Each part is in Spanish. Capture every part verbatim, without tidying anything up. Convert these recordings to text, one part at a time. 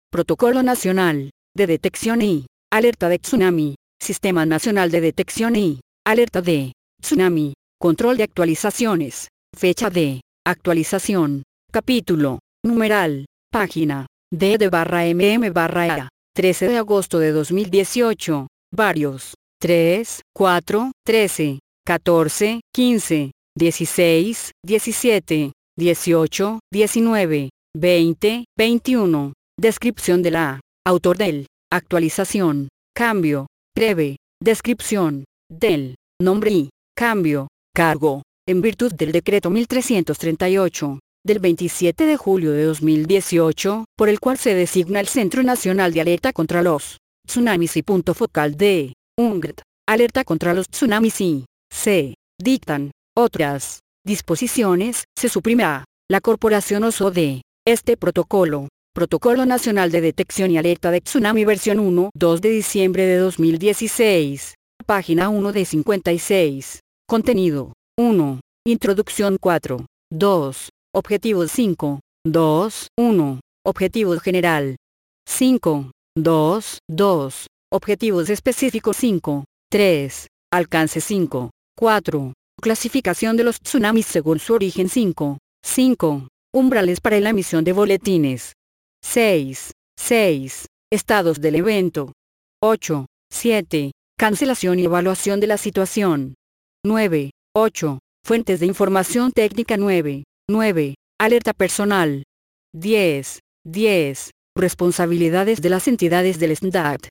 Protocolo Nacional de Detección y Alerta de Tsunami. Sistema Nacional de Detección y Alerta de Tsunami. Control de actualizaciones. Fecha de actualización. Capítulo. Numeral. Página. D de barra mm barra A. trece de agosto de dos mil dieciocho. Varios. tres, cuatro, trece, catorce, quince, dieciséis, diecisiete, dieciocho, diecinueve, veinte, veintiuno. Descripción de la. Autor del. Actualización. Cambio. Breve. Descripción. Del. Nombre y. Cambio. Cargo. En virtud del decreto mil trescientos treinta y ocho. Del veintisiete de julio de dos mil dieciocho, por el cual se designa el Centro Nacional de Alerta contra los Tsunamis y punto focal de U N G T. Alerta contra los tsunamis y se dictan otras disposiciones. Se suprime a la corporación uso de este protocolo. Protocolo Nacional de Detección y Alerta de Tsunami versión uno, dos de diciembre de dos mil dieciséis. Página uno de cincuenta y seis. Contenido. uno. Introducción cuatro. dos. Objetivos cinco. dos. uno. Objetivos general. cinco. dos. dos. Objetivos específicos cinco. tres. Alcance cinco. cuatro. Clasificación de los tsunamis según su origen cinco. cinco. Umbrales para la emisión de boletines. seis. seis. Estados del evento. ocho. siete. Cancelación y evaluación de la situación. nueve. ocho. Fuentes de información técnica nueve. nueve. Alerta personal. diez. diez. Responsabilidades de las entidades del S N D A T.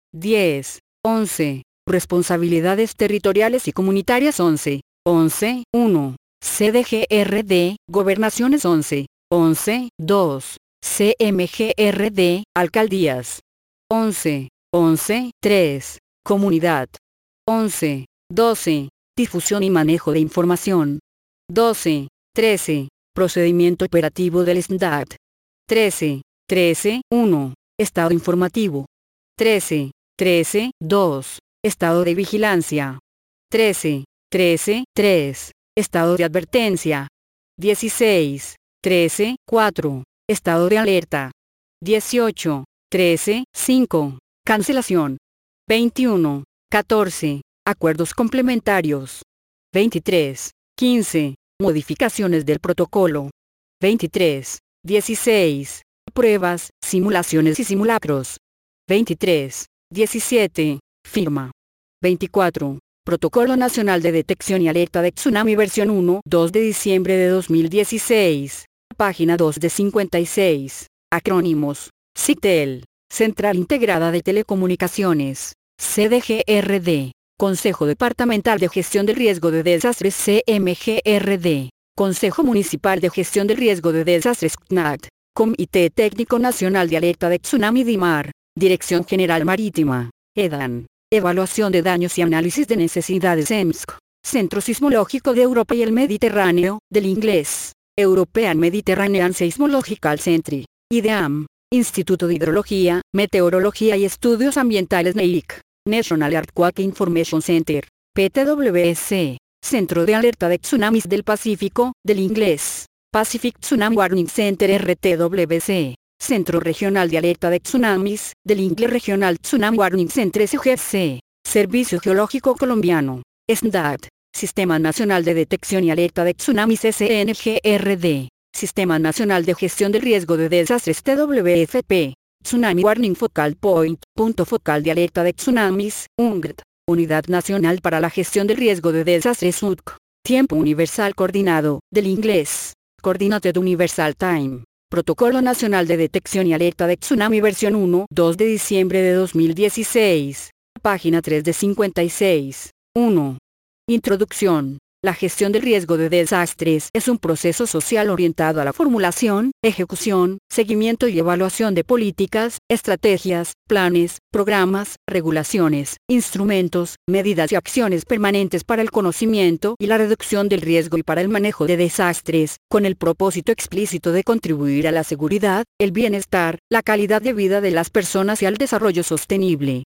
diez. once. Responsabilidades territoriales y comunitarias once. once. uno. C D G R D, Gobernaciones once. once. dos. C M G R D, Alcaldías. once. once. tres. Comunidad. once. doce. Difusión y manejo de información. doce. trece. Procedimiento operativo del S N D A T. trece. trece. uno. Estado informativo. trece. trece. dos. Estado de vigilancia. trece. trece. tres. Estado de advertencia. dieciséis. trece. cuatro. Estado de alerta. dieciocho. trece. cinco. Cancelación. veintiuno. catorce. Acuerdos complementarios. veintitrés. quince. Modificaciones del protocolo. veintitrés. dieciséis. Pruebas, simulaciones y simulacros. veintitrés. diecisiete. Firma. veinticuatro. Protocolo Nacional de Detección y Alerta de Tsunami versión uno, dos de diciembre de dos mil dieciséis. Página dos de cincuenta y seis. Acrónimos. CITEL. Central Integrada de Telecomunicaciones. C D G R D. Consejo Departamental de Gestión del Riesgo de Desastres C M G R D. Consejo Municipal de Gestión del Riesgo de Desastres C N A T. Comité Técnico Nacional de Alerta de Tsunami DIMAR. Dirección General Marítima. EDAN. Evaluación de daños y análisis de necesidades E M S C. Centro Sismológico de Europa y el Mediterráneo, del inglés. European Mediterranean Seismological Centre. IDEAM. Instituto de Hidrología, Meteorología y Estudios Ambientales N E I C. National Earthquake Information Center. P T W S. Centro de Alerta de Tsunamis del Pacífico, del inglés. Pacific Tsunami Warning Center R T W C. Centro Regional de Alerta de Tsunamis, del inglés Regional Tsunami Warning Center S G C. Servicio Geológico Colombiano. S N D A T. Sistema Nacional de Detección y Alerta de Tsunamis S N G R D. Sistema Nacional de Gestión del Riesgo de Desastres T W F P. Tsunami Warning Focal Point, punto focal de alerta de tsunamis, U N G T. Unidad Nacional para la Gestión del Riesgo de Desastres U N C. Tiempo Universal Coordinado, del inglés. Coordinated Universal Time. Protocolo Nacional de Detección y Alerta de Tsunami versión uno, dos de diciembre de dos mil dieciséis. Página tres de cincuenta y seis. uno. Introducción. La gestión del riesgo de desastres es un proceso social orientado a la formulación, ejecución, seguimiento y evaluación de políticas, estrategias, planes, programas, regulaciones, instrumentos, medidas y acciones permanentes para el conocimiento y la reducción del riesgo y para el manejo de desastres, con el propósito explícito de contribuir a la seguridad, el bienestar, la calidad de vida de las personas y al desarrollo sostenible.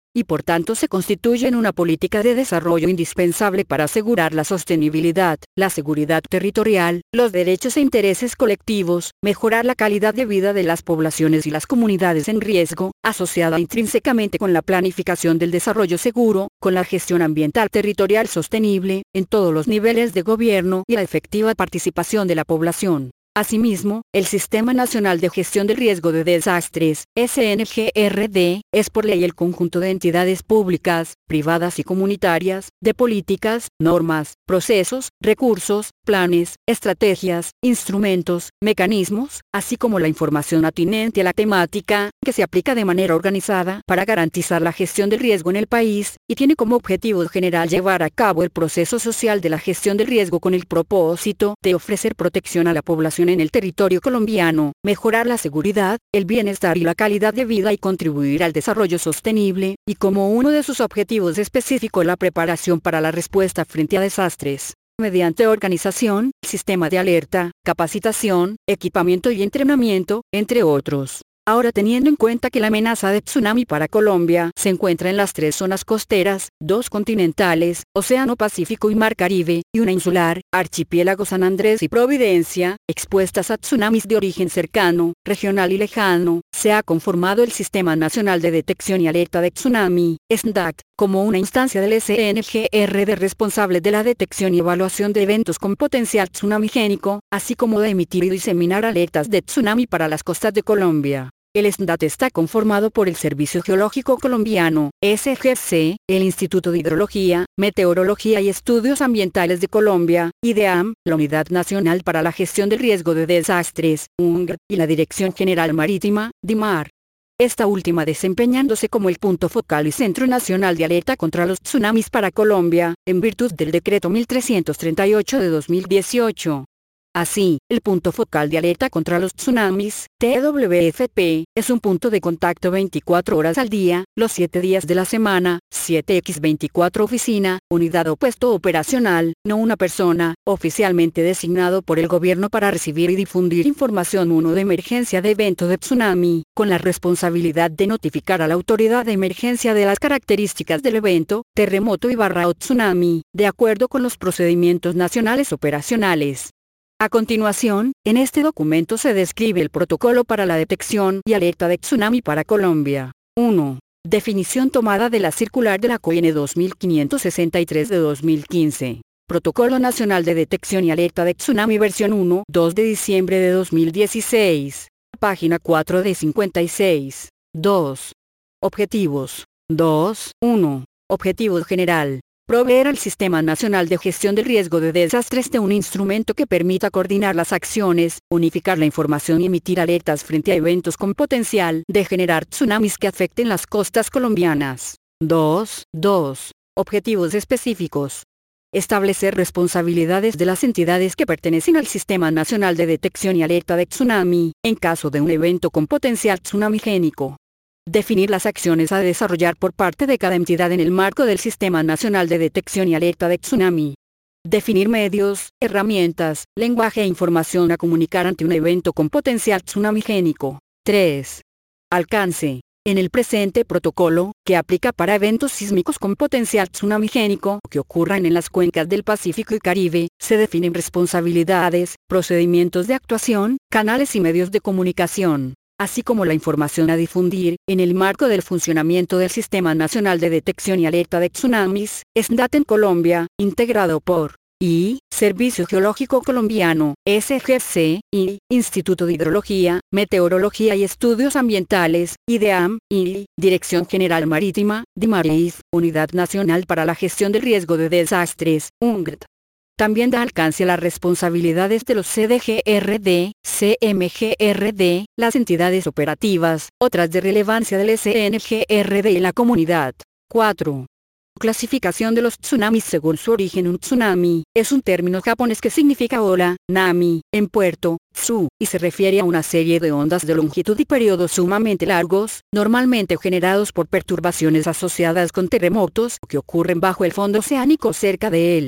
y por tanto se constituyen una política de desarrollo indispensable para asegurar la sostenibilidad, la seguridad territorial, los derechos e intereses colectivos, mejorar la calidad de vida de las poblaciones y las comunidades en riesgo, asociada intrínsecamente con la planificación del desarrollo seguro, con la gestión ambiental territorial sostenible, en todos los niveles de gobierno y la efectiva participación de la población. Asimismo, el Sistema Nacional de Gestión del Riesgo de Desastres, S N G R D, es por ley el conjunto de entidades públicas, privadas y comunitarias, de políticas, normas, procesos, recursos, planes, estrategias, instrumentos, mecanismos, así como la información atinente a la temática, que se aplica de manera organizada para garantizar la gestión del riesgo en el país, y tiene como objetivo general llevar a cabo el proceso social de la gestión del riesgo con el propósito de ofrecer protección a la población en el territorio colombiano, mejorar la seguridad, el bienestar y la calidad de vida y contribuir al desarrollo sostenible, y como uno de sus objetivos específicos la preparación para la respuesta frente a desastres, mediante organización, sistema de alerta, capacitación, equipamiento y entrenamiento, entre otros. Ahora, teniendo en cuenta que la amenaza de tsunami para Colombia se encuentra en las tres zonas costeras, dos continentales, Océano Pacífico y Mar Caribe, y una insular, Archipiélago San Andrés y Providencia, expuestas a tsunamis de origen cercano, regional y lejano, se ha conformado el Sistema Nacional de Detección y Alerta de Tsunami, S N D A T, como una instancia del S N G R D responsable de la detección y evaluación de eventos con potencial tsunamigénico, así como de emitir y diseminar alertas de tsunami para las costas de Colombia. El S N D A T está conformado por el Servicio Geológico Colombiano, S G C, el Instituto de Hidrología, Meteorología y Estudios Ambientales de Colombia, IDEAM, la Unidad Nacional para la Gestión del Riesgo de Desastres, U N G R, y la Dirección General Marítima, DIMAR. Esta última desempeñándose como el punto focal y centro nacional de alerta contra los tsunamis para Colombia, en virtud del Decreto mil trescientos treinta y ocho de dos mil dieciocho. Así, el punto focal de alerta contra los tsunamis, T W F P, es un punto de contacto veinticuatro horas al día, los siete días de la semana, siete por veinticuatro oficina, unidad o puesto operacional, no una persona, oficialmente designado por el gobierno para recibir y difundir información uno de emergencia de evento de tsunami, con la responsabilidad de notificar a la autoridad de emergencia de las características del evento, terremoto y barra o tsunami, de acuerdo con los procedimientos nacionales operacionales. A continuación, en este documento se describe el protocolo para la detección y alerta de tsunami para Colombia. uno. Definición tomada de la circular de la C O I N dos mil quinientos sesenta y tres de dos mil quince. Protocolo Nacional de Detección y Alerta de Tsunami versión uno, dos de diciembre de dos mil dieciséis. Página cuatro de cincuenta y seis. dos. Objetivos. dos. uno. Objetivo general. Proveer al Sistema Nacional de Gestión del Riesgo de Desastres de un instrumento que permita coordinar las acciones, unificar la información y emitir alertas frente a eventos con potencial de generar tsunamis que afecten las costas colombianas. dos. dos. Objetivos específicos. Establecer responsabilidades de las entidades que pertenecen al Sistema Nacional de Detección y Alerta de Tsunami, en caso de un evento con potencial tsunamigénico. Definir las acciones a desarrollar por parte de cada entidad en el marco del Sistema Nacional de Detección y Alerta de Tsunami. Definir medios, herramientas, lenguaje e información a comunicar ante un evento con potencial tsunamigénico. tres. Alcance. En el presente protocolo, que aplica para eventos sísmicos con potencial tsunamigénico que ocurran en las cuencas del Pacífico y Caribe, se definen responsabilidades, procedimientos de actuación, canales y medios de comunicación, así como la información a difundir, en el marco del funcionamiento del Sistema Nacional de Detección y Alerta de Tsunamis, S N D A T en Colombia, integrado por I. Servicio Geológico Colombiano, S G C, I. Instituto de Hidrología, Meteorología y Estudios Ambientales, IDEAM, I. Dirección General Marítima, DIMAR, Unidad Nacional para la Gestión del Riesgo de Desastres, U N G R D. También da alcance a las responsabilidades de los C D G R D, C M G R D, las entidades operativas, otras de relevancia del S N G R D y la comunidad. cuatro. Clasificación de los tsunamis según su origen. Un tsunami es un término japonés que significa ola, nami, en puerto, tsu, y se refiere a una serie de ondas de longitud y periodos sumamente largos, normalmente generados por perturbaciones asociadas con terremotos que ocurren bajo el fondo oceánico cerca de él.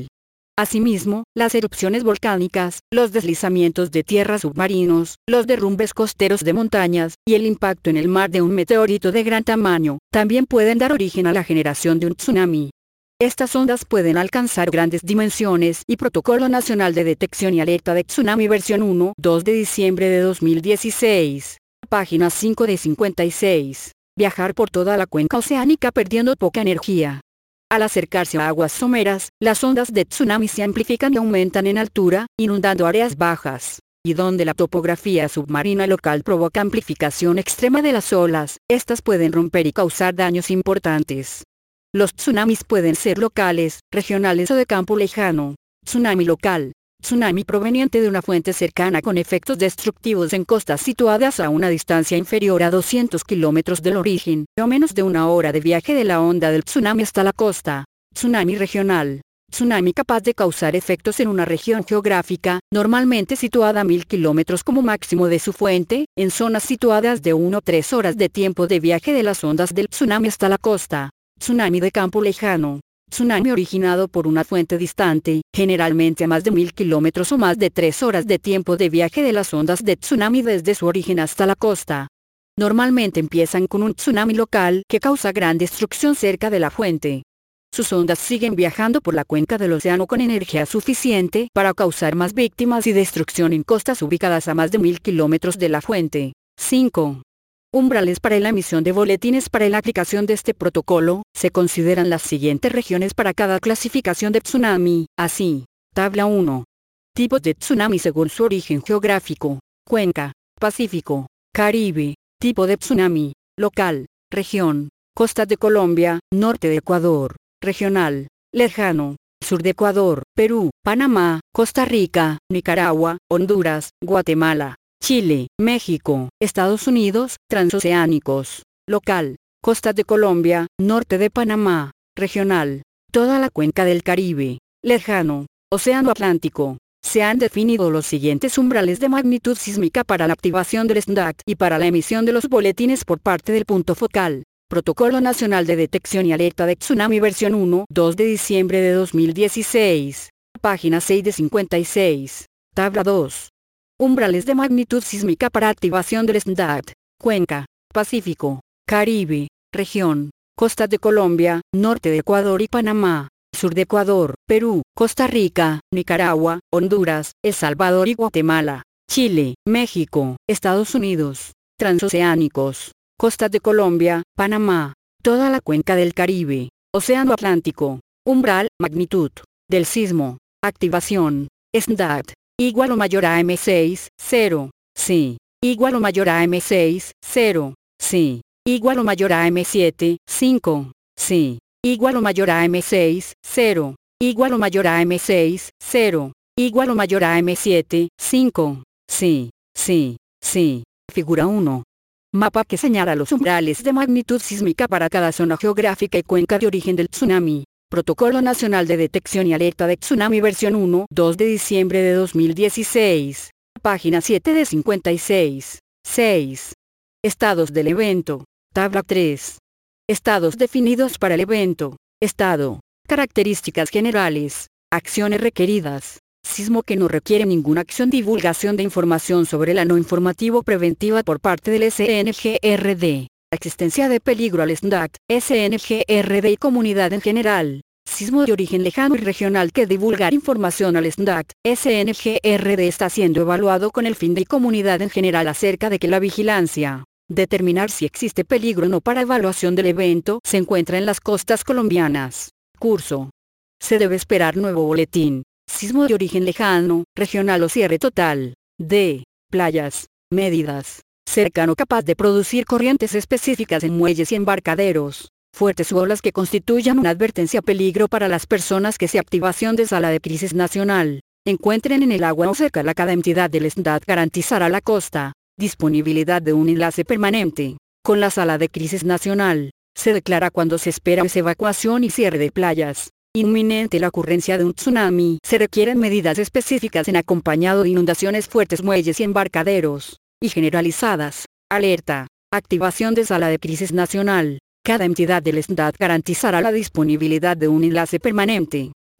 Asimismo, las erupciones volcánicas, los deslizamientos de tierra submarinos, los derrumbes costeros de montañas, y el impacto en el mar de un meteorito de gran tamaño, también pueden dar origen a la generación de un tsunami. Estas ondas pueden alcanzar grandes dimensiones y Protocolo Nacional de Detección y Alerta de Tsunami versión uno, dos de diciembre de dos mil dieciséis. Página cinco de cincuenta y seis. Viajar por toda la cuenca oceánica perdiendo poca energía. Al acercarse a aguas someras, las ondas de tsunami se amplifican y aumentan en altura, inundando áreas bajas, y donde la topografía submarina local provoca amplificación extrema de las olas, estas pueden romper y causar daños importantes. Los tsunamis pueden ser locales, regionales o de campo lejano. Tsunami local. Tsunami proveniente de una fuente cercana con efectos destructivos en costas situadas a una distancia inferior a doscientos kilómetros del origen, o menos de una hora de viaje de la onda del tsunami hasta la costa. Tsunami regional. Tsunami capaz de causar efectos en una región geográfica, normalmente situada a mil kilómetros como máximo de su fuente, en zonas situadas de una o tres horas de tiempo de viaje de las ondas del tsunami hasta la costa. Tsunami de campo lejano. Tsunami originado por una fuente distante, generalmente a más de mil kilómetros o más de tres horas de tiempo de viaje de las ondas de tsunami desde su origen hasta la costa. Normalmente empiezan con un tsunami local que causa gran destrucción cerca de la fuente. Sus ondas siguen viajando por la cuenca del océano con energía suficiente para causar más víctimas y destrucción en costas ubicadas a más de mil kilómetros de la fuente. cinco. Umbrales para la emisión de boletines. Para la aplicación de este protocolo, se consideran las siguientes regiones para cada clasificación de tsunami, así. Tabla uno. Tipos de tsunami según su origen geográfico. Cuenca, Pacífico, Caribe. Tipo de tsunami, local, región, costas de Colombia, norte de Ecuador, regional, lejano, sur de Ecuador, Perú, Panamá, Costa Rica, Nicaragua, Honduras, Guatemala, Chile, México, Estados Unidos, transoceánicos, local, costas de Colombia, norte de Panamá, regional, toda la cuenca del Caribe, lejano, Océano Atlántico. Se han definido los siguientes umbrales de magnitud sísmica para la activación del S N D A T y para la emisión de los boletines por parte del punto focal. Protocolo Nacional de Detección y Alerta de Tsunami versión uno, dos de diciembre de dos mil dieciséis. Página seis de cincuenta y seis. Tabla dos. Umbrales de magnitud sísmica para activación del S N D A T. Cuenca, Pacífico, Caribe, región, costas de Colombia, norte de Ecuador y Panamá, sur de Ecuador, Perú, Costa Rica, Nicaragua, Honduras, El Salvador y Guatemala, Chile, México, Estados Unidos, transoceánicos, costas de Colombia, Panamá, toda la cuenca del Caribe, Océano Atlántico. Umbral, magnitud, del sismo, activación, S N D A T. Igual o mayor a M seis, cero, sí. Igual o mayor a M seis, cero, sí. Igual o mayor a M siete, cinco, sí. Igual o mayor a M seis, cero. Igual o mayor a M seis, cero. Igual o mayor a M siete, cinco, sí, sí, sí. Figura uno. Mapa que señala los umbrales de magnitud sísmica para cada zona geográfica y cuenca de origen del tsunami. Protocolo Nacional de Detección y Alerta de Tsunami versión uno, dos de diciembre de dos mil dieciséis. Página siete de cincuenta y seis. seis. Estados del evento. Tabla tres. Estados definidos para el evento. Estado. Características generales. Acciones requeridas. Sismo que no requiere ninguna acción. Divulgación de información sobre la no informativo preventiva por parte del S N G R D. Existencia de peligro al S N D A T, S N G R D y comunidad en general. Sismo de origen lejano y regional que divulgar información al S N D A T, S N G R D está siendo evaluado con el fin de comunidad en general acerca de que la vigilancia, determinar si existe peligro o no para evaluación del evento, se encuentra en las costas colombianas. Curso. Se debe esperar nuevo boletín. Sismo de origen lejano, regional o cierre total. D. Playas. Medidas. Cercano capaz de producir corrientes específicas en muelles y embarcaderos. Fuertes olas que constituyan una advertencia peligro para las personas que sea activación de sala de crisis nacional. Encuentren en el agua o cerca la cada entidad del S N D A T garantizará la costa. Disponibilidad de un enlace permanente. Con la sala de crisis nacional. Se declara cuando se espera evacuación y cierre de playas. Inminente la ocurrencia de un tsunami. Se requieren medidas específicas en acompañado de inundaciones fuertes muelles y embarcaderos. Y generalizadas. Alerta. Activación de sala de crisis nacional. Cada entidad del S N D A T garantizará la disponibilidad de un enlace permanente.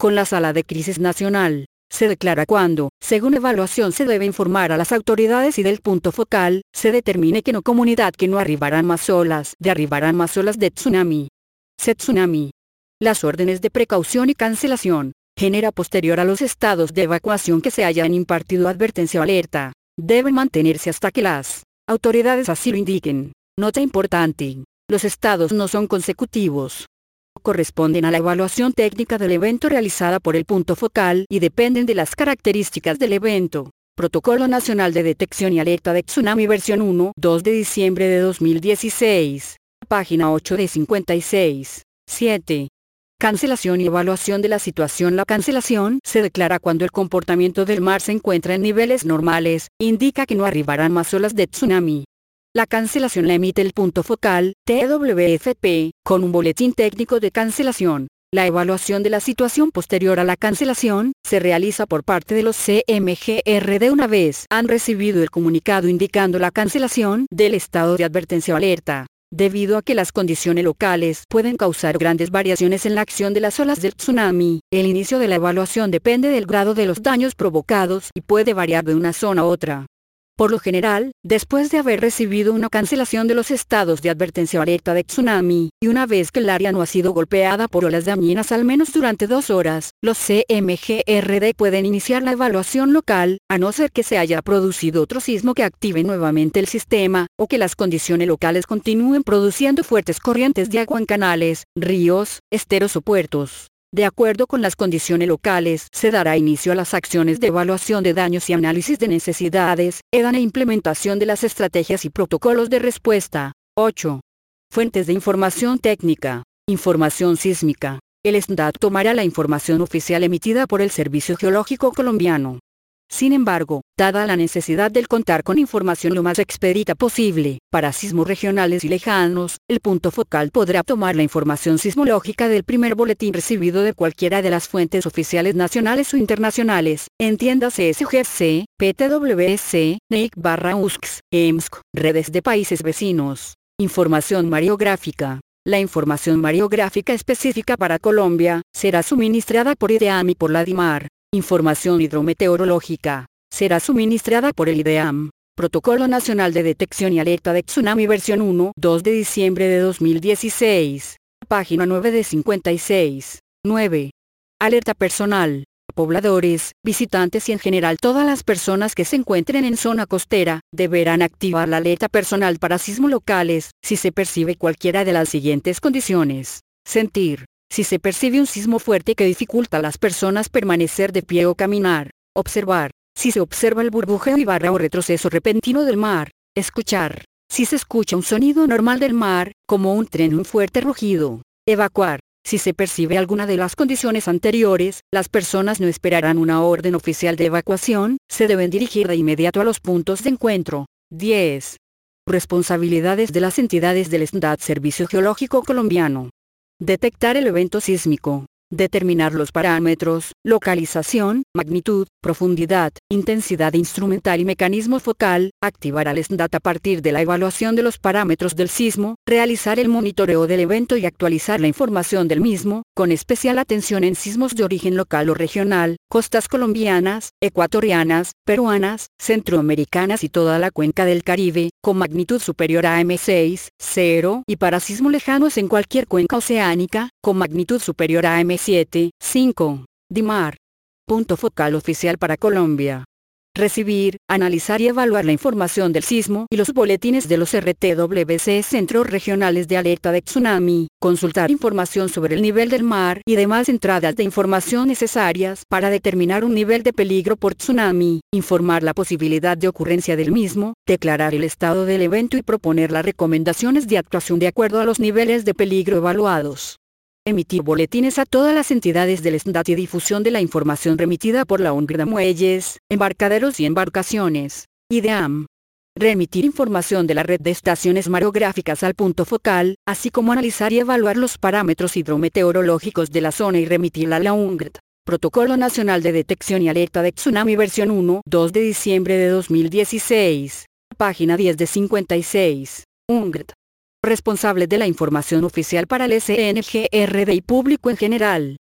con la Sala de Crisis Nacional. Se declara cuando, según evaluación, se debe informar a las autoridades y del punto focal, se determine que no comunidad que no arribarán más olas, de arribarán más olas de tsunami. Se tsunami. Las órdenes de precaución y cancelación, genera posterior a los estados de evacuación que se hayan impartido advertencia o alerta, deben mantenerse hasta que las autoridades así lo indiquen. Nota importante. Los estados no son consecutivos. Corresponden a la evaluación técnica del evento realizada por el punto focal y dependen de las características del evento. Protocolo Nacional de Detección y Alerta de Tsunami versión uno, dos de diciembre de dos mil dieciséis. Página ocho de cincuenta y seis. siete. Cancelación y evaluación de la situación. La cancelación se declara cuando el comportamiento del mar se encuentra en niveles normales, indica que no arribarán más olas de tsunami. La cancelación la emite el punto focal, T W F P, con un boletín técnico de cancelación. La evaluación de la situación posterior a la cancelación, se realiza por parte de los C M G R D una vez han recibido el comunicado indicando la cancelación del estado de advertencia o alerta. Debido a que las condiciones locales pueden causar grandes variaciones en la acción de las olas del tsunami, el inicio de la evaluación depende del grado de los daños provocados y puede variar de una zona a otra. Por lo general, después de haber recibido una cancelación de los estados de advertencia o alerta de tsunami, y una vez que el área no ha sido golpeada por olas dañinas al menos durante dos horas, los C M G R D pueden iniciar la evaluación local, a no ser que se haya producido otro sismo que active nuevamente el sistema, o que las condiciones locales continúen produciendo fuertes corrientes de agua en canales, ríos, esteros o puertos. De acuerdo con las condiciones locales, se dará inicio a las acciones de evaluación de daños y análisis de necesidades, E D A N e implementación de las estrategias y protocolos de respuesta. ocho. Fuentes de información técnica. Información sísmica. El S N D A T tomará la información oficial emitida por el Servicio Geológico Colombiano. Sin embargo, dada la necesidad del contar con información lo más expedita posible, para sismos regionales y lejanos, el punto focal podrá tomar la información sismológica del primer boletín recibido de cualquiera de las fuentes oficiales nacionales o internacionales, entiéndase S G C, P T W S, N E I C barra U S C S, E M S C, redes de países vecinos. Información mariográfica. La información mariográfica específica para Colombia, será suministrada por IDEAM y por la DIMAR. Información hidrometeorológica, será suministrada por el IDEAM. Protocolo Nacional de Detección y Alerta de Tsunami versión uno, dos de diciembre de dos mil dieciséis. Página nueve de cincuenta y seis. nueve. Alerta personal. Pobladores, visitantes y en general todas las personas que se encuentren en zona costera, deberán activar la alerta personal para sismos locales, si se percibe cualquiera de las siguientes condiciones. Sentir. Si se percibe un sismo fuerte que dificulta a las personas permanecer de pie o caminar. Observar. Si se observa el burbujeo y barra o retroceso repentino del mar. Escuchar. Si se escucha un sonido normal del mar, como un tren o un fuerte rugido. Evacuar. Si se percibe alguna de las condiciones anteriores, las personas no esperarán una orden oficial de evacuación, se deben dirigir de inmediato a los puntos de encuentro. diez. Responsabilidades de las entidades del S N D A T Servicio Geológico Colombiano. Detectar el evento sísmico. Determinar los parámetros, localización, magnitud, profundidad, intensidad instrumental y mecanismo focal, activar al S N D A T a partir de la evaluación de los parámetros del sismo, realizar el monitoreo del evento y actualizar la información del mismo, con especial atención en sismos de origen local o regional, costas colombianas, ecuatorianas, peruanas, centroamericanas y toda la cuenca del Caribe, con magnitud superior a M seis, cero, y para sismos lejanos en cualquier cuenca oceánica, con magnitud superior a M siete, cinco. DIMAR. Punto focal oficial para Colombia. Recibir, analizar y evaluar la información del sismo y los boletines de los R T W C Centros Regionales de Alerta de Tsunami, consultar información sobre el nivel del mar y demás entradas de información necesarias para determinar un nivel de peligro por tsunami, informar la posibilidad de ocurrencia del mismo, declarar el estado del evento y proponer las recomendaciones de actuación de acuerdo a los niveles de peligro evaluados. Emitir boletines a todas las entidades del S N D A T y difusión de la información remitida por la UNGRD a muelles, embarcaderos y embarcaciones. IDEAM. Remitir información de la red de estaciones mariográficas al punto focal, así como analizar y evaluar los parámetros hidrometeorológicos de la zona y remitirla a la UNGRD. Protocolo Nacional de Detección y Alerta de Tsunami versión uno, dos de diciembre de dos mil dieciséis. Página diez de cincuenta y seis. UNGRD. Responsable de la información oficial para el S N G R D y público en general.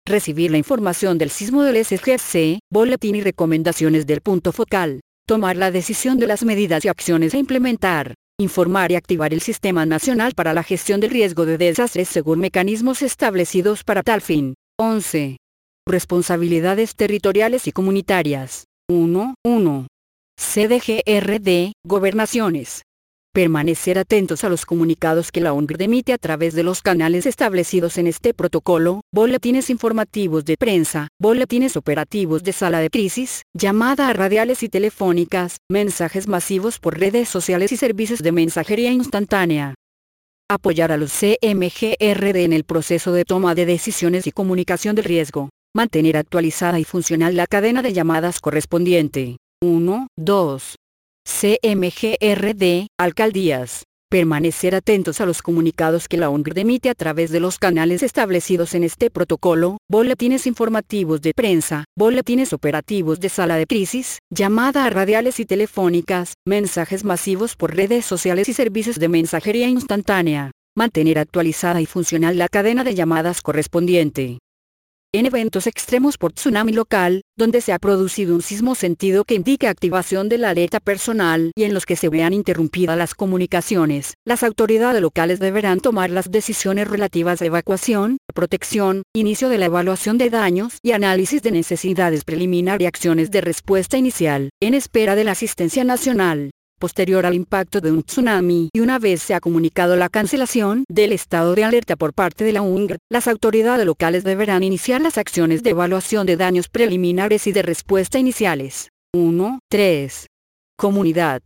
recibir la información del sismo del S G C, boletín y recomendaciones del punto focal, tomar la decisión de las medidas y acciones a implementar, informar y activar el Sistema Nacional para la Gestión del Riesgo de Desastres según mecanismos establecidos para tal fin. once. Responsabilidades territoriales y comunitarias. uno. uno. C D G R D, Gobernaciones. Permanecer atentos a los comunicados que la U N R emite a través de los canales establecidos en este protocolo, boletines informativos de prensa, boletines operativos de sala de crisis, llamadas radiales y telefónicas, mensajes masivos por redes sociales y servicios de mensajería instantánea. Apoyar a los C M G R D en el proceso de toma de decisiones y comunicación del riesgo. Mantener actualizada y funcional la cadena de llamadas correspondiente. uno. dos. C M G R D, Alcaldías. Permanecer atentos a los comunicados que la U N R emite a través de los canales establecidos en este protocolo, boletines informativos de prensa, boletines operativos de sala de crisis, llamadas radiales y telefónicas, mensajes masivos por redes sociales y servicios de mensajería instantánea. Mantener actualizada y funcional la cadena de llamadas correspondiente. En eventos extremos por tsunami local, donde se ha producido un sismo sentido que indique activación de la alerta personal y en los que se vean interrumpidas las comunicaciones, las autoridades locales deberán tomar las decisiones relativas a evacuación, protección, inicio de la evaluación de daños y análisis de necesidades preliminar y acciones de respuesta inicial, en espera de la asistencia nacional. Posterior al impacto de un tsunami y una vez se ha comunicado la cancelación del estado de alerta por parte de la U N R, las autoridades locales deberán iniciar las acciones de evaluación de daños preliminares y de respuesta iniciales. uno. tres. Comunidad.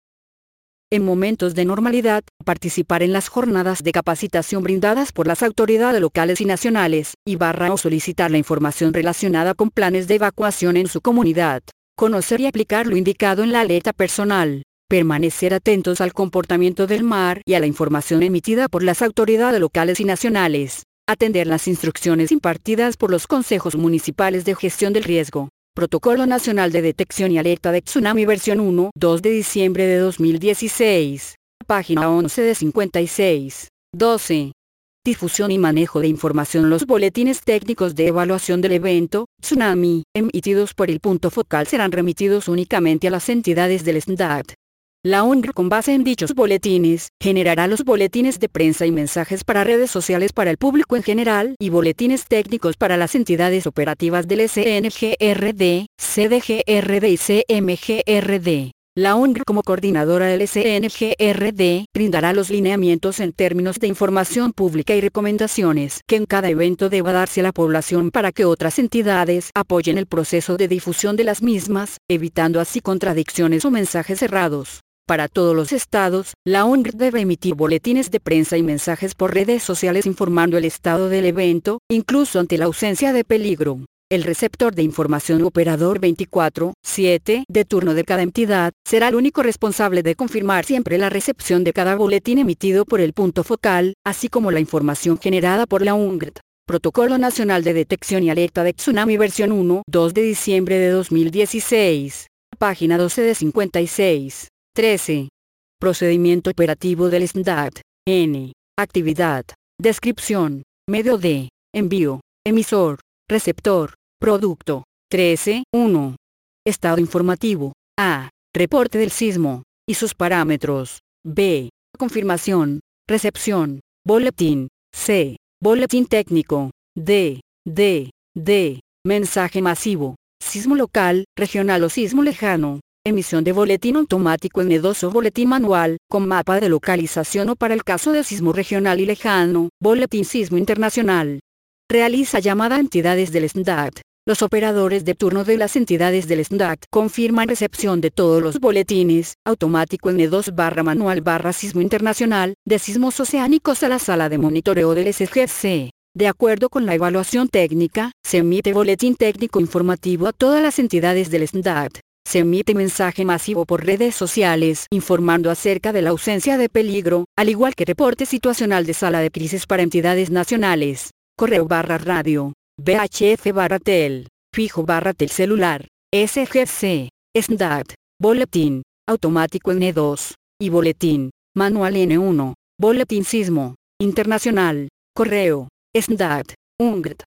En momentos de normalidad, participar en las jornadas de capacitación brindadas por las autoridades locales y nacionales, y barra o solicitar la información relacionada con planes de evacuación en su comunidad. Conocer y aplicar lo indicado en la alerta personal. Permanecer atentos al comportamiento del mar y a la información emitida por las autoridades locales y nacionales. Atender las instrucciones impartidas por los consejos municipales de gestión del riesgo. Protocolo Nacional de Detección y Alerta de Tsunami versión uno, dos de diciembre de dos mil dieciséis. Página once de cincuenta y seis. doce. Difusión y manejo de información. Los boletines técnicos de evaluación del evento, tsunami, emitidos por el punto focal serán remitidos únicamente a las entidades del S N D A T. La U N R, con base en dichos boletines, generará los boletines de prensa y mensajes para redes sociales para el público en general y boletines técnicos para las entidades operativas del S N G R D, C D G R D y C M G R D. La U N R, como coordinadora del S N G R D, brindará los lineamientos en términos de información pública y recomendaciones que en cada evento deba darse a la población para que otras entidades apoyen el proceso de difusión de las mismas, evitando así contradicciones o mensajes errados. Para todos los estados, la U N R debe emitir boletines de prensa y mensajes por redes sociales informando el estado del evento, incluso ante la ausencia de peligro. El receptor de información operador veinticuatro siete de turno de cada entidad, será el único responsable de confirmar siempre la recepción de cada boletín emitido por el punto focal, así como la información generada por la U N R. Protocolo Nacional de Detección y Alerta de Tsunami versión uno, dos de diciembre de dos mil dieciséis. Página doce de cincuenta y seis. trece. Procedimiento operativo del S N D A T. N. Actividad. Descripción. Medio de envío. Emisor. Receptor. Producto. trece. uno. Estado informativo. A. Reporte del sismo. Y sus parámetros. B. Confirmación. Recepción. Boletín. C. Boletín técnico. D. D. D. Mensaje masivo. Sismo local, regional o sismo lejano. Emisión de boletín automático N dos o boletín manual, con mapa de localización o para el caso de sismo regional y lejano, boletín sismo internacional. Realiza llamada a entidades del S N D A T. Los operadores de turno de las entidades del S N D A T confirman recepción de todos los boletines, automático N dos barra manual barra sismo internacional, de sismos oceánicos a la sala de monitoreo del S G C. De acuerdo con la evaluación técnica, se emite boletín técnico informativo a todas las entidades del S N D A T. Se emite mensaje masivo por redes sociales informando acerca de la ausencia de peligro, al igual que reporte situacional de sala de crisis para entidades nacionales. Correo barra radio, V H F barra tel, fijo barra tel celular, S G C, S N D A T, boletín, automático N dos, y boletín, manual N uno, boletín sismo, internacional, correo, S N D A T, U N G R T.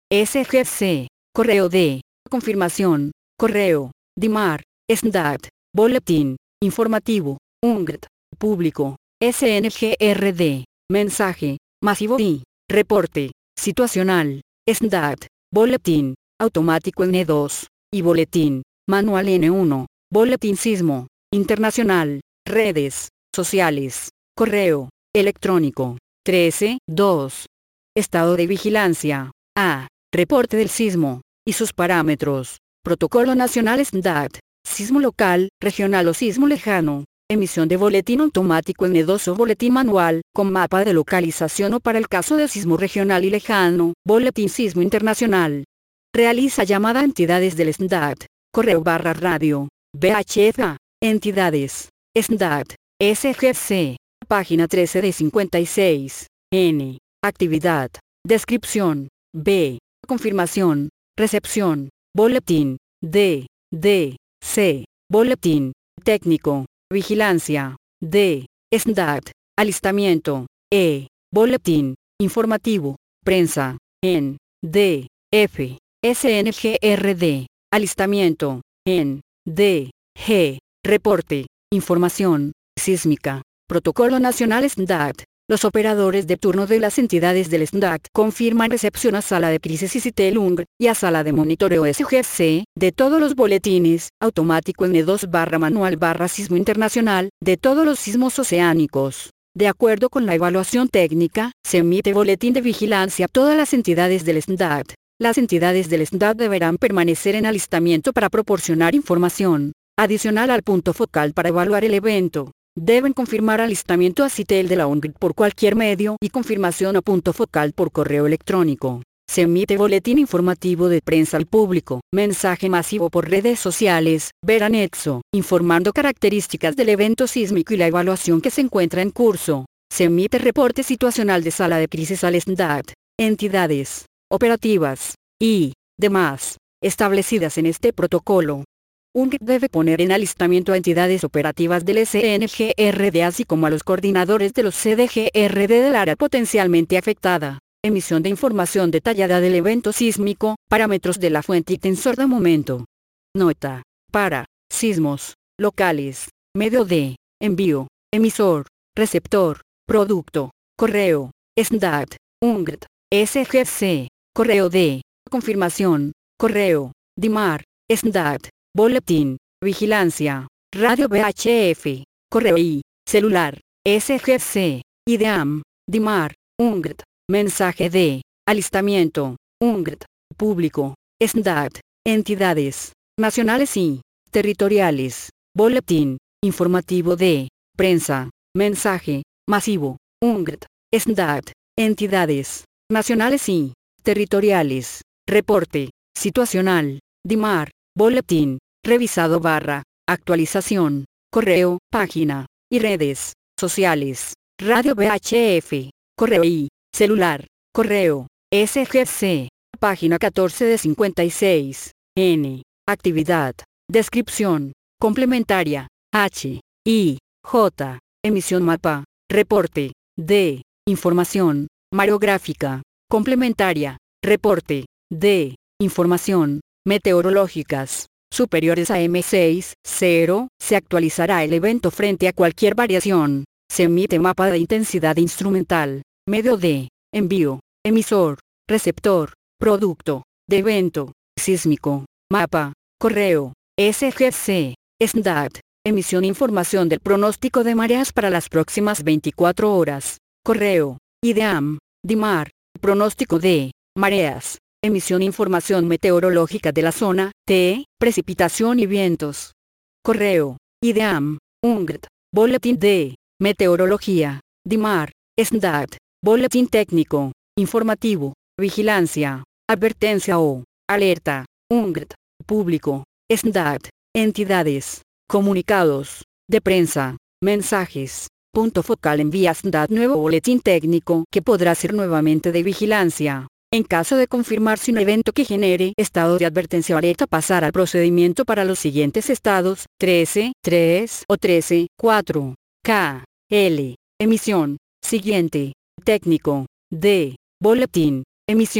S G C, correo de confirmación, correo, DIMAR, SNDAT, boletín, informativo, U N G R T, público, S N G R D, mensaje, masivo y, reporte, situacional, SNDAT, boletín, automático N dos, y boletín, manual N uno, boletín sismo, internacional, redes, sociales, correo, electrónico, trece, dos. Estado de vigilancia, A, reporte del sismo, y sus parámetros, protocolo nacional SNDAT, sismo local, regional o sismo lejano, emisión de boletín automático N dos o boletín manual, con mapa de localización o para el caso de sismo regional y lejano, boletín sismo internacional. Realiza llamada a entidades del SNDAT, correo barra radio, V H F, entidades, SNDAT, S G C, página trece de cincuenta y seis, N, actividad, descripción, B, confirmación, recepción, boletín, D, D, C, boletín, técnico, vigilancia, D, SNDAT, alistamiento, E, boletín, informativo, prensa, N, D, F, S N G R D, alistamiento, N, D, G, reporte, información, sísmica, protocolo nacional SNDAT. Los operadores de turno de las entidades del SNDAT confirman recepción a sala de crisis I C T L U N G R y a sala de monitoreo S G C de todos los boletines, automático N dos barra manual barra sismo internacional, de todos los sismos oceánicos. De acuerdo con la evaluación técnica, se emite boletín de vigilancia a todas las entidades del SNDAT. Las entidades del SNDAT deberán permanecer en alistamiento para proporcionar información adicional al punto focal para evaluar el evento. Deben confirmar alistamiento a C I T E L de la U N G R por cualquier medio y confirmación a punto focal por correo electrónico. Se emite boletín informativo de prensa al público, mensaje masivo por redes sociales, ver anexo, informando características del evento sísmico y la evaluación que se encuentra en curso. Se emite reporte situacional de sala de crisis al SNDAT, entidades, operativas, y demás, establecidas en este protocolo. U N G R debe poner en alistamiento a entidades operativas del S N G R D así como a los coordinadores de los C D G R D del área potencialmente afectada. Emisión de información detallada del evento sísmico, parámetros de la fuente y tensor de momento. Nota. Para sismos locales, medio de envío, emisor, receptor, producto, correo, SNDAT, U N G R D, S G C, correo de confirmación, correo, DIMAR, SNDAT. Boletín, vigilancia, radio V H F, correo y celular, S G C, I D A M, DIMAR, U N G R D, mensaje de alistamiento, U N G R D, público, SNDAT, entidades, nacionales y territoriales, boletín, informativo de prensa, mensaje, masivo, U N G R D, SNDAT, entidades, nacionales y territoriales, reporte, situacional, DIMAR, boletín, revisado barra, actualización, correo, página, y redes, sociales, radio V H F, correo y, celular, correo, S G C, página catorce de cincuenta y seis, N, actividad, descripción, complementaria, H, I, J, emisión mapa, reporte, D, información, mareográfica, complementaria, reporte, D, información, meteorológicas, superiores a M seis, cero, se actualizará el evento frente a cualquier variación. Se emite mapa de intensidad instrumental, medio de envío, emisor, receptor, producto, de evento, sísmico, mapa, correo, S G C, SNDAT, emisión información del pronóstico de mareas para las próximas veinticuatro horas, correo, I D A M, DIMAR, pronóstico de mareas. Emisión información meteorológica de la zona, T, precipitación y vientos. Correo, I D A M, U N G R D, boletín de meteorología, DIMAR, SNDAT, boletín técnico, informativo, vigilancia, advertencia o alerta, U N G R D, público, SNDAT, entidades, comunicados, de prensa, mensajes, punto focal envía SNDAT nuevo boletín técnico que podrá ser nuevamente de vigilancia. En caso de confirmarse un evento que genere estado de advertencia o alerta pasar al procedimiento para los siguientes estados, trece, tres o trece, cuatro, K, L, emisión, siguiente, técnico, D, boletín, emisión,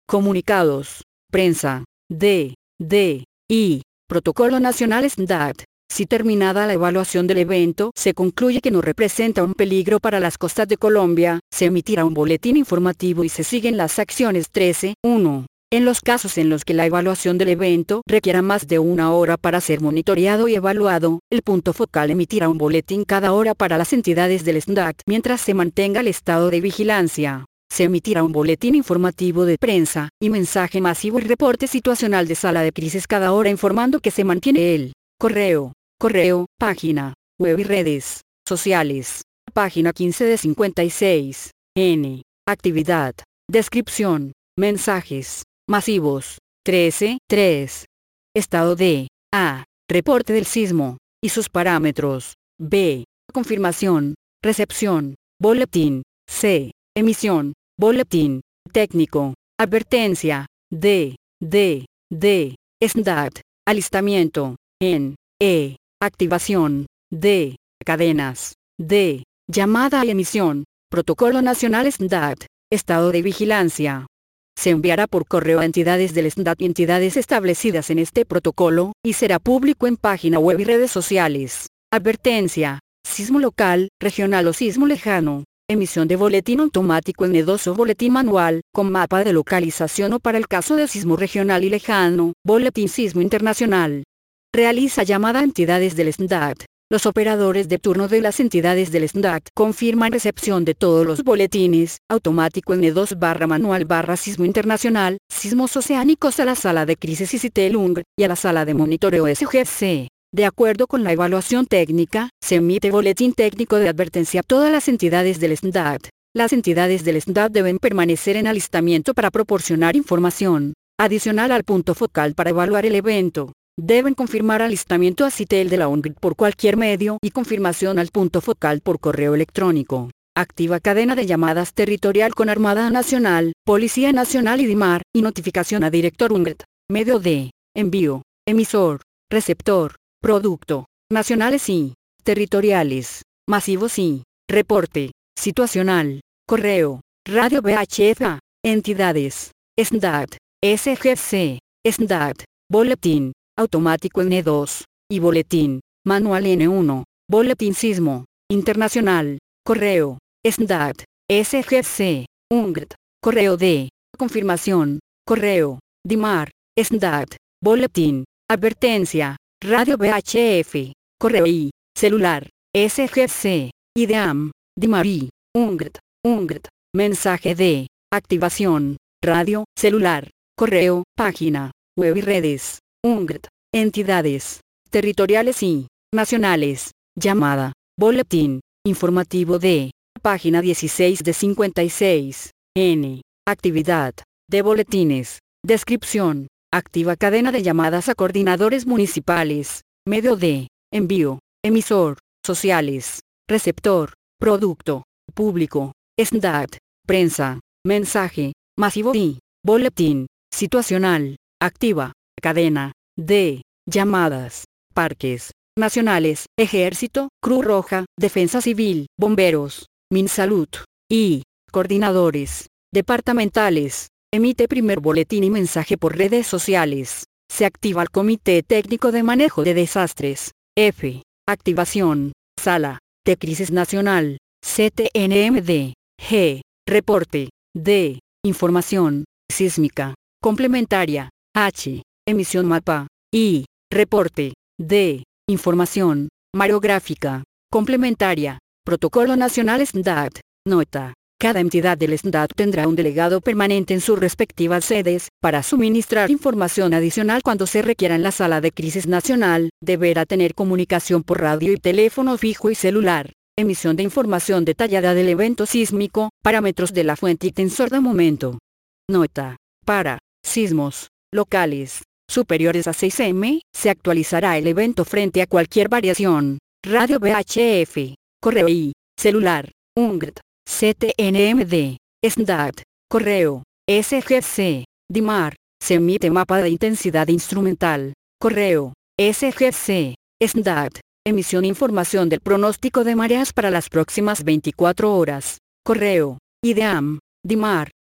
Comunicados. Prensa. D. D. I. Protocolo Nacional S N D A T. Si terminada la evaluación del evento se concluye que no representa un peligro para las costas de Colombia, se emitirá un boletín informativo y se siguen las acciones. trece. uno. En los casos en los que la evaluación del evento requiera más de una hora para ser monitoreado y evaluado, el punto focal emitirá un boletín cada hora para las entidades del S N D A T mientras se mantenga el estado de vigilancia. Se emitirá un boletín informativo de prensa, y mensaje masivo y reporte situacional de sala de crisis cada hora informando que se mantiene el correo. Correo, página, web y redes sociales. Página quince de cincuenta y seis. N. Actividad. Descripción. Mensajes masivos. trece. tres. Estado de A. Reporte del sismo y sus parámetros. B. Confirmación. Recepción. Boletín. C. Emisión. Boletín. Técnico. Advertencia. D. D. D. S N D A T. Alistamiento. N. E. Activación. D. Cadenas. D. Llamada y emisión. Protocolo Nacional S N D A T. Estado de vigilancia. Se enviará por correo a entidades del S N D A T y entidades establecidas en este protocolo, y será público en página web y redes sociales. Advertencia. Sismo local, regional o sismo lejano. Emisión de boletín automático N dos o boletín manual, con mapa de localización o para el caso de sismo regional y lejano, boletín sismo internacional. Realiza llamada a entidades del S N D A T. Los operadores de turno de las entidades del S N D A T confirman recepción de todos los boletines, automático N dos barra manual barra sismo internacional, sismos oceánicos a la sala de crisis ICITELUNG, y a la sala de monitoreo S G C. De acuerdo con la evaluación técnica, se emite boletín técnico de advertencia a todas las entidades del S N D A T. Las entidades del S N D A T deben permanecer en alistamiento para proporcionar información adicional al punto focal para evaluar el evento. Deben confirmar alistamiento a CITEL de la O N G por cualquier medio y confirmación al punto focal por correo electrónico. Activa cadena de llamadas territorial con Armada Nacional, Policía Nacional y DIMAR, y notificación a director U N G T. Medio de envío, emisor, receptor, producto, nacionales y territoriales, masivos y reporte, situacional, correo, radio V H F A, entidades, S N D A T, S G C, S N D A T, boletín automático N dos, y boletín manual N uno, boletín sismo internacional, correo, S N D A T, S G C, U N G T, correo de confirmación, correo, DIMAR, S N D A T, boletín, advertencia, radio V H F, correo y celular, S G C, IDEAM, DIMAR y U N G T, U N G T, mensaje de activación, radio, celular, correo, página, web y redes, U N G T, entidades, territoriales y nacionales, llamada, boletín, informativo de, página dieciséis de cincuenta y seis, N, actividad, de boletines, descripción, activa cadena de llamadas a coordinadores municipales, medio de, envío, emisor, sociales, receptor, producto, público, S N D A T, prensa, mensaje, masivo y, boletín, situacional, activa, cadena, de, llamadas, parques, nacionales, ejército, Cruz Roja, Defensa Civil, bomberos, MinSalud, y, coordinadores, departamentales, emite primer boletín y mensaje por redes sociales, se activa el Comité Técnico de Manejo de Desastres, F, activación, Sala, de Crisis Nacional, C T N M D, G, reporte, D, información, sísmica, complementaria, H, emisión mapa, I, reporte, D, información, mareográfica, complementaria, protocolo nacional S N D A T, nota. Cada entidad del S N D A T tendrá un delegado permanente en sus respectivas sedes, para suministrar información adicional cuando se requiera en la sala de crisis nacional, deberá tener comunicación por radio y teléfono fijo y celular, emisión de información detallada del evento sísmico, parámetros de la fuente y tensor de momento. Nota. Para sismos locales superiores a seis metros, se actualizará el evento frente a cualquier variación. Radio V H F, correo y celular, U N G T, C T N M D, S N D A T, correo, S G C, DIMAR, se emite mapa de intensidad instrumental, correo, S G C, S N D A T, emisión información del pronóstico de mareas para las próximas veinticuatro horas, correo, IDEAM, DIMAR,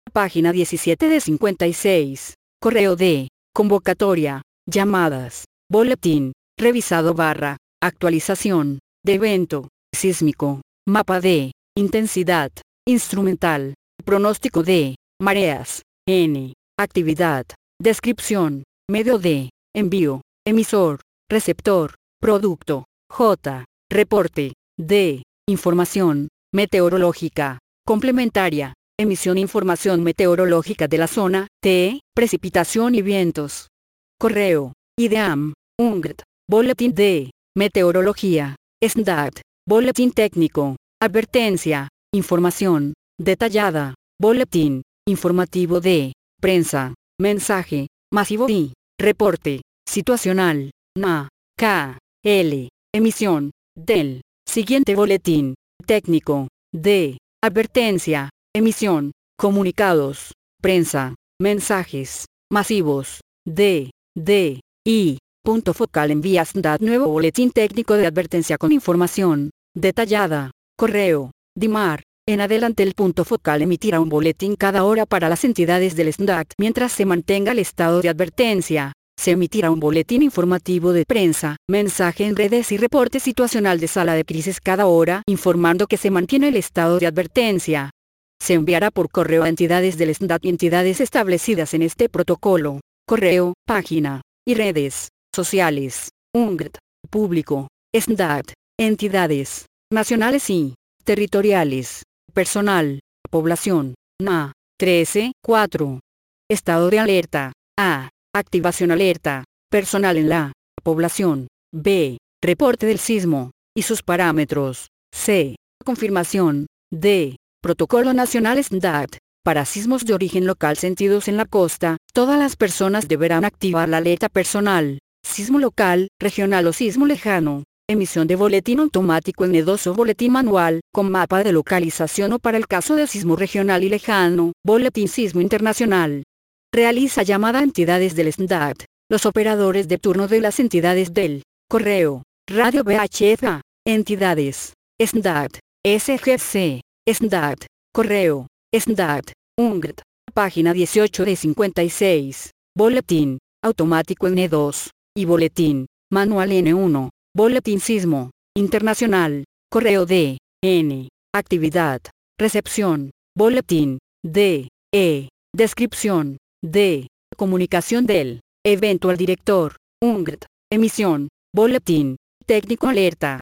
Página diecisiete de cincuenta y seis. Correo de convocatoria, llamadas, boletín, revisado barra, actualización, de evento, sísmico, mapa de intensidad, instrumental, pronóstico de mareas, N, actividad, descripción, medio de envío, emisor, receptor, producto, J, reporte, D, información meteorológica, complementaria, emisión información meteorológica de la zona, T, precipitación y vientos. Correo, IDEAM, U N G T, boletín de meteorología, S N D A T, boletín técnico, advertencia, información detallada, boletín informativo de prensa, mensaje masivo y reporte situacional, N A, K, L, emisión del siguiente boletín técnico de advertencia, emisión, comunicados, prensa, mensajes masivos de D, I, punto focal envía S N D A T nuevo boletín técnico de advertencia con información detallada, correo, D I M A R. En adelante el punto focal emitirá un boletín cada hora para las entidades del S N D A T. Mientras se mantenga el estado de advertencia, se emitirá un boletín informativo de prensa, mensaje en redes y reporte situacional de sala de crisis cada hora informando que se mantiene el estado de advertencia. Se enviará por correo a entidades del S N D A T y entidades establecidas en este protocolo. Correo, página y redes sociales, U N G T, público, S N D A T, entidades nacionales y territoriales. Personal, población, N A, trece, cuatro. Estado de alerta, A. Activación alerta, personal en la población, B. Reporte del sismo, y sus parámetros, C. Confirmación, D. Protocolo Nacional S N D A T, para sismos de origen local sentidos en la costa, todas las personas deberán activar la alerta personal, sismo local, regional o sismo lejano. Emisión de boletín automático N dos o boletín manual, con mapa de localización o para el caso de sismo regional y lejano, boletín sismo internacional. Realiza llamada a entidades del S N D A T, los operadores de turno de las entidades del correo, radio V H F A, entidades, S N D A T, S G C, S N D A T, correo, S N D A T, U N G T, página dieciocho de cincuenta y seis, boletín, automático N dos, y boletín, manual N uno. Boletín sismo internacional, correo de N, actividad, recepción, boletín, D, E, descripción, D, comunicación del evento al director, U N G T, emisión, boletín, técnico alerta,